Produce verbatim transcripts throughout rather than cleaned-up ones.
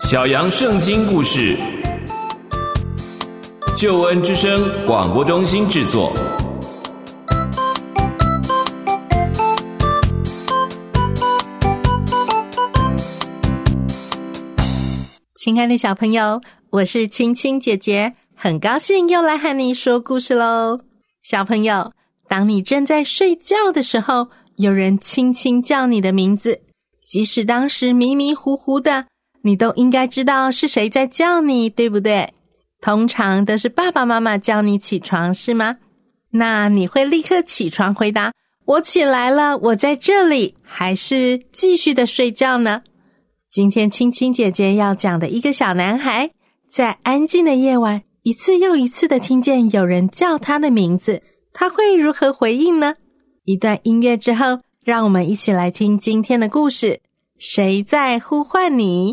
小羊圣经故事，救恩之声广播中心制作。 亲爱的小朋友，我是青青姐姐，很高兴又来和你说故事咯。小朋友，当你正在睡觉的时候，有人轻轻叫你的名字，即使当时迷迷糊糊的，你都应该知道是谁在叫你，对不对？通常都是爸爸妈妈叫你起床，是吗？那你会立刻起床回答我起来了，我在这里，还是继续的睡觉呢？今天青青姐姐要讲的一个小男孩，在安静的夜晚，一次又一次的听见有人叫他的名字，他会如何回应呢？一段音乐之后，让我们一起来听今天的故事，谁在呼唤你？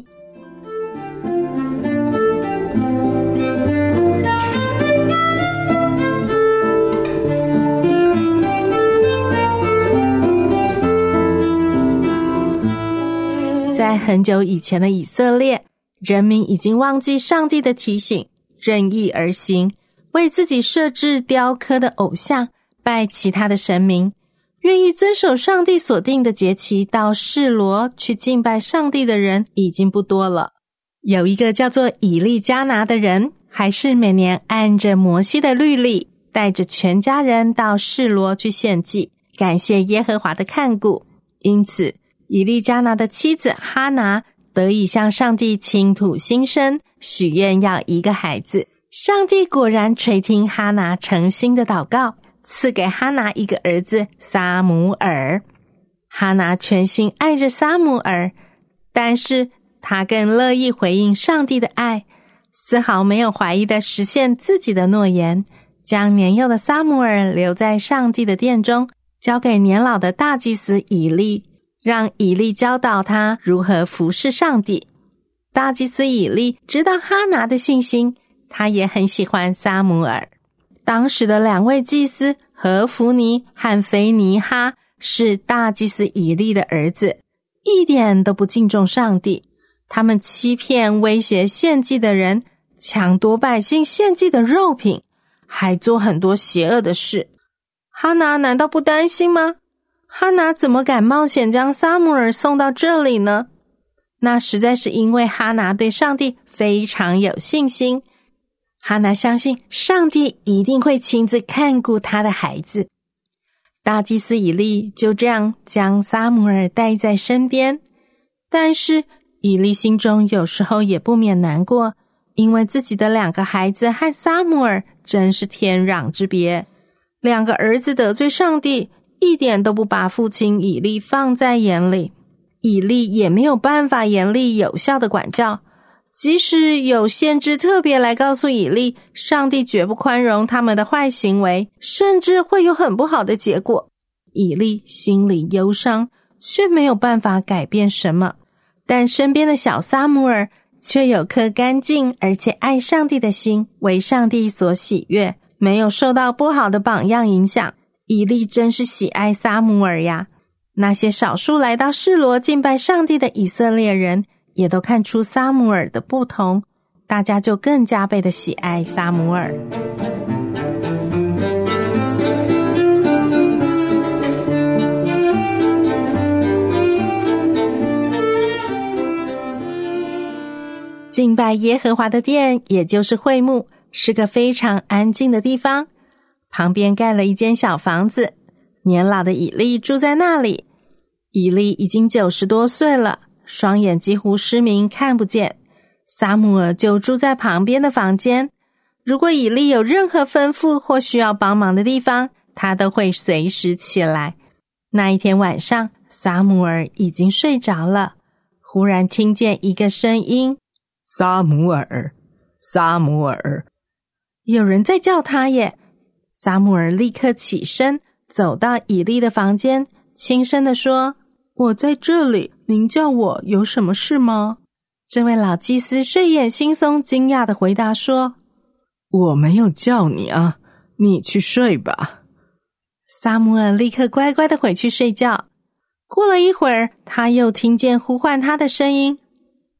在很久以前的以色列，人民已经忘记上帝的提醒，任意而行，为自己设置雕刻的偶像，拜其他的神明，愿意遵守上帝所定的节期到示罗去敬拜上帝的人已经不多了。有一个叫做以利加拿的人，还是每年按着摩西的律例，带着全家人到示罗去献祭，感谢耶和华的看顾。因此以利加拿的妻子哈拿得以向上帝倾吐心声，许愿要一个孩子。上帝果然垂听哈拿诚心的祷告，赐给哈拿一个儿子撒母耳。哈拿全心爱着撒母耳，但是他更乐意回应上帝的爱，丝毫没有怀疑地实现自己的诺言，将年幼的撒母耳留在上帝的殿中，交给年老的大祭司以利，让以利教导他如何服侍上帝。大祭司以利知道哈拿的信心，他也很喜欢撒母耳。当时的两位祭司何弗尼和菲尼哈是大祭司以利的儿子，一点都不敬重上帝，他们欺骗威胁献祭的人，抢夺百姓献祭的肉品，还做很多邪恶的事。哈拿难道不担心吗？哈拿怎么敢冒险将撒母耳送到这里呢？那实在是因为哈拿对上帝非常有信心，哈拿相信上帝一定会亲自看顾他的孩子。大祭司以利就这样将撒母耳带在身边，但是以利心中有时候也不免难过，因为自己的两个孩子和撒母耳真是天壤之别。两个儿子得罪上帝，一点都不把父亲以利放在眼里，以利也没有办法严厉有效的管教，即使有先知特别来告诉以利，上帝绝不宽容他们的坏行为，甚至会有很不好的结果。以利心里忧伤，却没有办法改变什么，但身边的小撒母耳却有颗干净而且爱上帝的心，为上帝所喜悦，没有受到不好的榜样影响。以利真是喜爱撒母耳呀！那些少数来到示罗敬拜上帝的以色列人，也都看出撒母耳的不同，大家就更加倍的喜爱撒母耳。敬拜耶和华的殿，也就是会幕，是个非常安静的地方，旁边盖了一间小房子，年老的以利住在那里。以利已经九十多岁了，双眼几乎失明，看不见。撒母耳就住在旁边的房间，如果以利有任何吩咐或需要帮忙的地方，他都会随时起来。那一天晚上，撒母耳已经睡着了，忽然听见一个声音： 撒母耳，撒母耳。 有人在叫他耶！撒母耳立刻起身，走到以利的房间，轻声地说：我在这里，您叫我有什么事吗？这位老祭司睡眼惺忪，惊讶地回答说： 我没有叫你啊，你去睡吧。 撒母耳立刻乖乖地回去睡觉。过了一会儿，他又听见呼唤他的声音：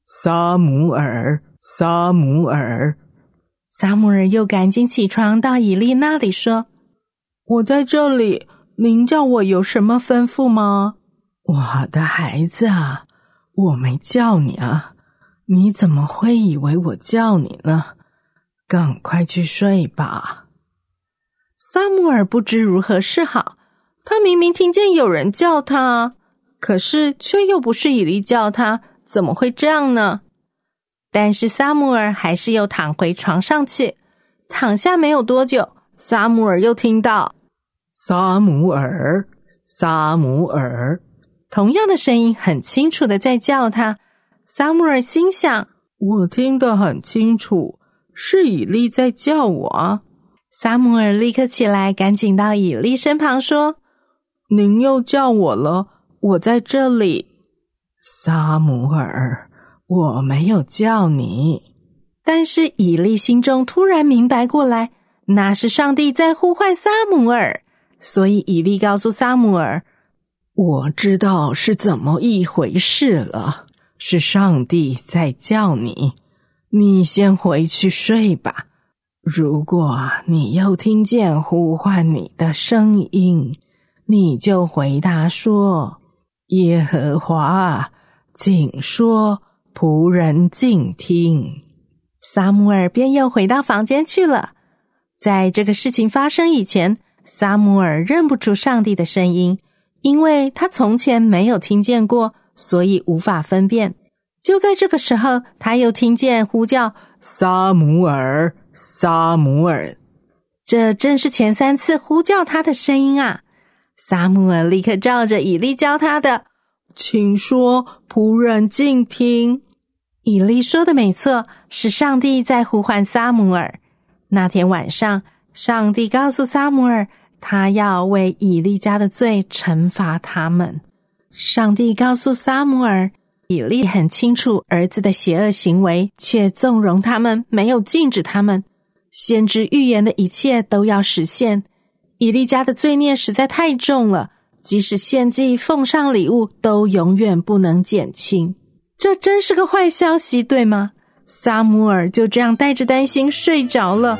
撒母耳，撒母耳。 撒母耳又赶紧起床到以利那里说， 我在这里，您叫我有什么吩咐吗？我的孩子啊，我没叫你啊，你怎么会以为我叫你呢？赶快去睡吧。 撒母耳不知如何是好，他明明听见有人叫他，可是却又不是以利叫他，怎么会这样呢？但是撒母耳还是又躺回床上去，躺下没有多久，撒母耳又听到撒母耳，撒母耳， 同样的声音很清楚的在叫他。撒母耳心想， 我听得很清楚，是以利在叫我啊。 撒母耳立刻起来，赶紧到以利身旁说， 您又叫我了，我在这里。撒母耳，我没有叫你。 但是以利心中突然明白过来，那是上帝在呼唤撒母耳，所以以利告诉撒母耳， 我知道是怎么一回事了，是上帝在叫你，你先回去睡吧。如果你又听见呼唤你的声音，你就回答说，耶和华，请说，仆人静听。 撒母耳便又回到房间去了。在这个事情发生以前，撒母耳认不出上帝的声音，因为他从前没有听见过，所以无法分辨。就在这个时候，他又听见呼叫， 撒母耳，撒母耳。 这正是前三次呼叫他的声音啊！撒母耳立刻照着以利教他的， 请说，仆人静听。 以利说的没错，是上帝在呼唤撒母耳。那天晚上，上帝告诉撒母耳，他要为以利家的罪惩罚他们。上帝告诉撒母耳，以利很清楚儿子的邪恶行为，却纵容他们，没有禁止他们。先知预言的一切都要实现。以利家的罪孽实在太重了，即使献祭奉上礼物，都永远不能减轻。这真是个坏消息，对吗？撒母耳就这样带着担心睡着了。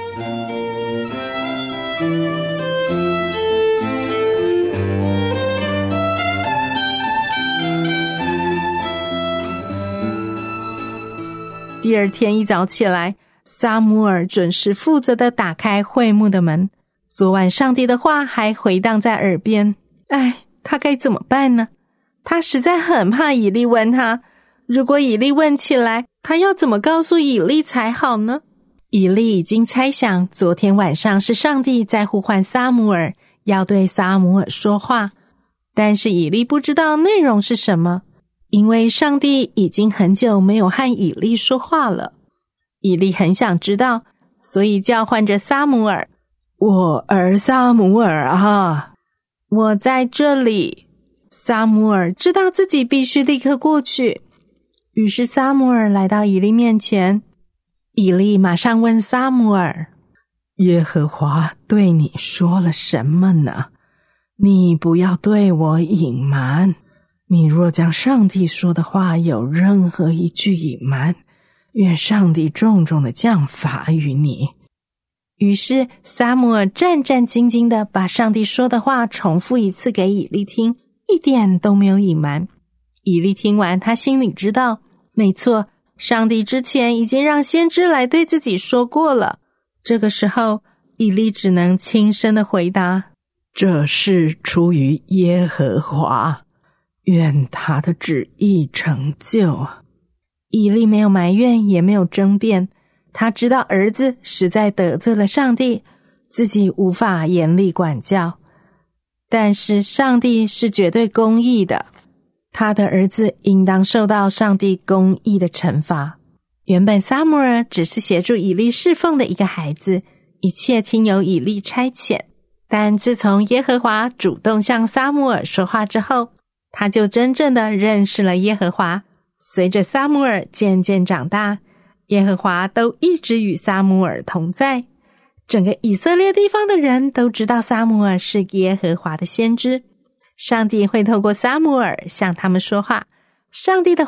第二天一早起来，撒母耳准时负责地打开会幕的门。昨晚上帝的话还回荡在耳边，哎，他该怎么办呢？他实在很怕以利问他，如果以利问起来，他要怎么告诉以利才好呢？以利已经猜想昨天晚上是上帝在呼唤撒母耳，要对撒母耳说话，但是以利不知道内容是什么，因为上帝已经很久没有和以利说话了。以利很想知道，所以叫唤着撒母耳， 我儿撒母耳啊， 我在这里。撒母耳知道自己必须立刻过去，于是撒母耳来到以利面前。以利马上问撒母耳， 耶和华对你说了什么呢？你不要对我隐瞒，你若将上帝说的话有任何一句隐瞒，愿上帝重重的降罚于你。 于是撒母耳战战兢兢地把上帝说的话重复一次给以利听，一点都没有隐瞒。以利听完，他心里知道，没错，上帝之前已经让先知来对自己说过了。这个时候，以利只能轻声地回答， 这是出于耶和华，愿他的旨意成就。 以利没有埋怨，也没有争辩，他知道儿子实在得罪了上帝，自己无法严厉管教。但是上帝是绝对公义的，他的儿子应当受到上帝公义的惩罚。原本撒母耳只是协助以利侍奉的一个孩子，一切听由以利差遣。但自从耶和华主动向撒母耳说话之后，他就真正的认识了耶和华。随着撒母耳渐渐长大，耶和华都一直与撒母耳同在。整个以色列地方的人都知道撒母耳是耶和华的先知，上帝会透过撒母耳向他们说话，上帝的话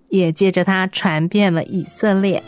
也借着他传遍了以色列。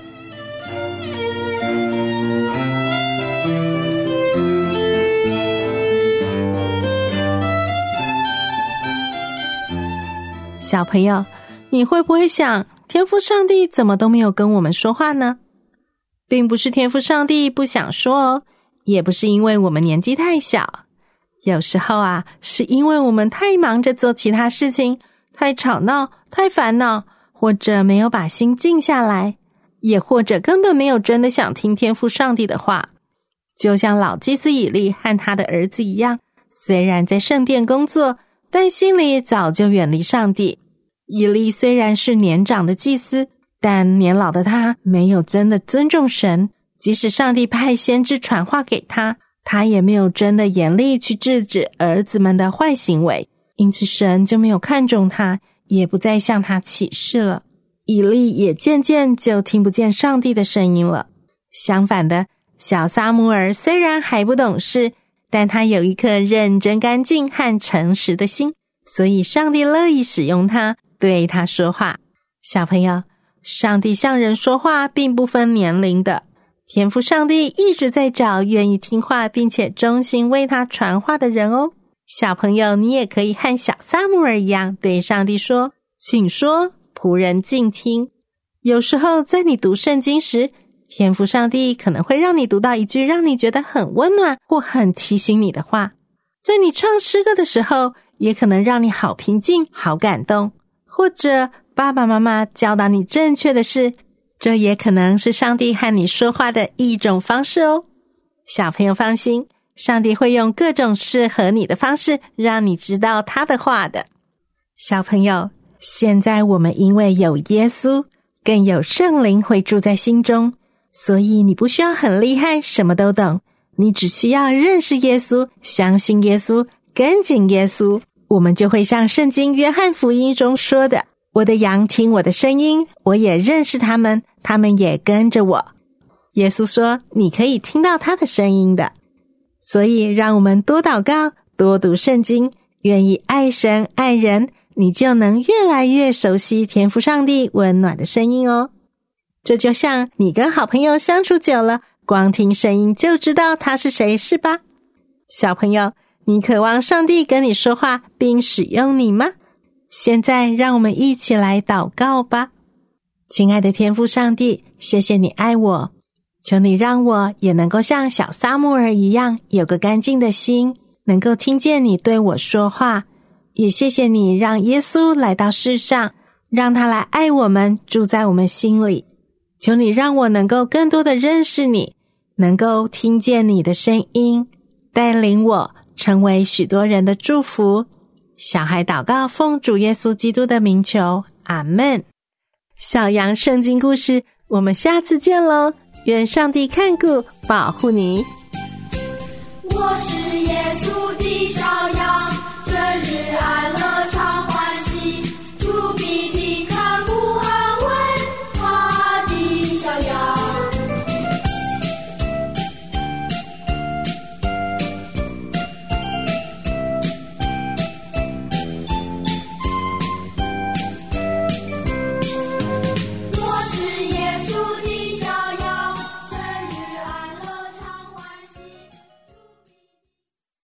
小朋友，你会不会想，天父上帝怎么都没有跟我们说话呢？并不是天父上帝不想说哦，也不是因为我们年纪太小，有时候啊，是因为我们太忙着做其他事情，太吵闹，太烦恼，或者没有把心静下来，也或者根本没有真的想听天父上帝的话。就像老祭司以利和他的儿子一样，虽然在圣殿工作，但心里早就远离上帝。以利虽然是年长的祭司，但年老的他没有真的尊重神，即使上帝派先知传话给他，他也没有真的严厉去制止儿子们的坏行为，因此神就没有看重他，也不再向他启示了。以利也渐渐就听不见上帝的声音了。相反的，小撒母耳虽然还不懂事，但他有一颗认真干净和诚实的心，所以上帝乐意使用他，对他说话。小朋友，上帝向人说话并不分年龄的，天父上帝一直在找愿意听话并且忠心为他传话的人哦。小朋友，你也可以和小撒母耳一样，对上帝说，请说，仆人静听。有时候在你读圣经时，天父上帝可能会让你读到一句让你觉得很温暖或很提醒你的话。在你唱诗歌的时候，也可能让你好平静，好感动。或者爸爸妈妈教导你正确的事，这也可能是上帝和你说话的一种方式哦。小朋友放心，上帝会用各种适合你的方式让你知道他的话的。小朋友，现在我们因为有耶稣，更有圣灵会住在心中，所以你不需要很厉害，什么都懂，你只需要认识耶稣，相信耶稣，跟紧耶稣，我们就会像圣经约翰福音中说的，我的羊听我的声音，我也认识他们，他们也跟着我。耶稣说，你可以听到他的声音的。所以让我们多祷告，多读圣经，愿意爱神爱人，你就能越来越熟悉天父上帝温暖的声音哦。这就像你跟好朋友相处久了，光听声音就知道他是谁，是吧？小朋友，你渴望上帝跟你说话并使用你吗？现在让我们一起来祷告吧。亲爱的天父上帝，谢谢你爱我，求你让我也能够像小撒母耳一样，有个干净的心，能够听见你对我说话。也谢谢你让耶稣来到世上，让他来爱我们，住在我们心里。求你让我能够更多的认识你，能够听见你的声音，带领我成为许多人的祝福。小孩祷告，奉主耶稣基督的名求，阿们。小羊圣经故事，我们下次见咯，愿上帝看顾保护你。 我是耶稣的小羊，这日爱了